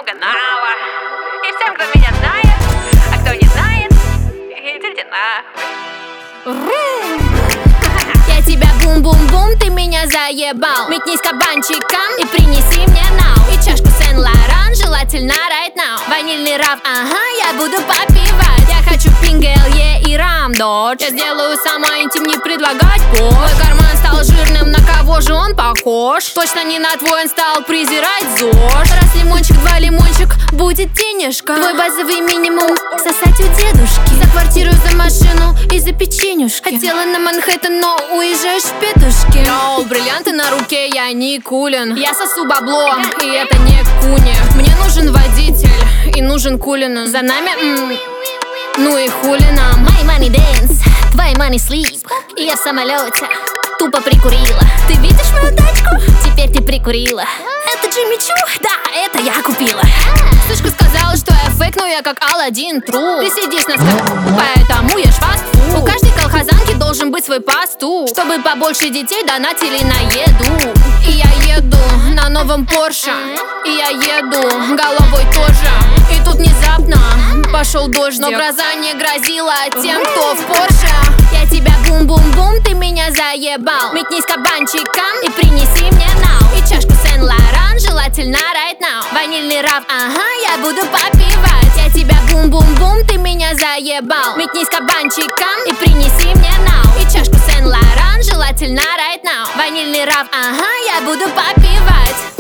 всем канала. И всем, кто меня знает, а кто не знает, идите нахуй. Я тебя бум-бум-бум, ты меня заебал. Метнись кабанчиком и принеси мне нау. И чашку Сен-Лоран, желательно right now. Ванильный раф, ага, я буду попивать. Я хочу пингелье и рамдодж. Я сделаю сама интим, не предлагать пош. Мой карман стал жирным, на кого же он похож? Точно не на твой, он стал презирать ЗОЖ. Раз лимончик, два лимончик, будет денежка. Твой базовый минимум сосать у дедушки. За квартиру, за машину и за печенюшки. Хотела на Манхэттен, но уезжаешь в петушки. Йоу, бриллианты на руке, я не кулин. Я сосу бабло, и это не куни. Мне нужен водитель и нужен кулин. За нами, ну и хули нам. My money dance, твои money sleep. И я в самолете тупо прикурила. Ты видишь мою тачку? Теперь ты прикурила. Это Джимми Чу? Да, это я купила. Сучка сказала, что я фейк, но я как Аладдин тру. Ты сидишь на поэтому ешь фастфуд. У каждой колхозанки должен быть свой пасту, чтобы побольше детей донатили на еду. И я еду на новом Порше, и я еду головой тоже. И тут внезапно пошел дождь, но гроза не грозила тем, кто в Порше. Я тебя бум-бум-бум, ты меня заебал. Метнись кабанчиком и принеси мне нау. И чашку Сен-Лоран, желательно right now. Ванильный раф, ага, я буду попивать. Я тебя бум-бум-бум, ты меня заебал. Метнись кабанчиком и принеси мне нау. И чашку Сен-Лоран, желательно right now. Ванильный раф, ага, я буду попивать.